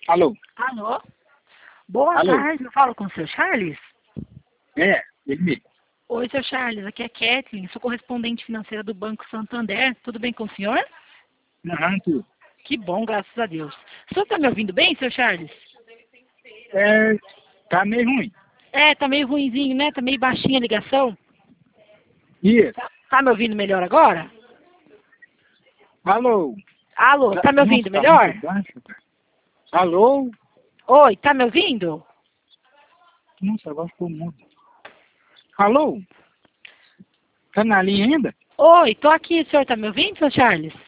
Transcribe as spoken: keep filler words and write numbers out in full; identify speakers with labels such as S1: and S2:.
S1: Alô?
S2: Alô? Boa
S1: Alô?
S2: tarde, eu falo com o seu Charles?
S1: É, ele mesmo.
S2: Oi, seu Charles, aqui é Kathleen, sou correspondente financeira do Banco Santander. Tudo bem com o senhor?
S1: Aham, tu.
S2: Que bom, graças a Deus. O senhor está me ouvindo bem, seu Charles?
S1: É, tá meio ruim.
S2: É, tá meio ruinzinho, né? Tá meio baixinha a ligação.
S1: Isso.
S2: Tá, tá me ouvindo melhor agora?
S1: Alô?
S2: Alô,
S1: Tá,
S2: tá me ouvindo
S1: nossa, tá
S2: melhor?
S1: muito baixo, cara. Alô?
S2: Oi, tá me ouvindo?
S1: Nossa, agora ficou mudo. Alô? Tá na linha ainda?
S2: Oi, tô aqui, o senhor tá me ouvindo, seu Charles?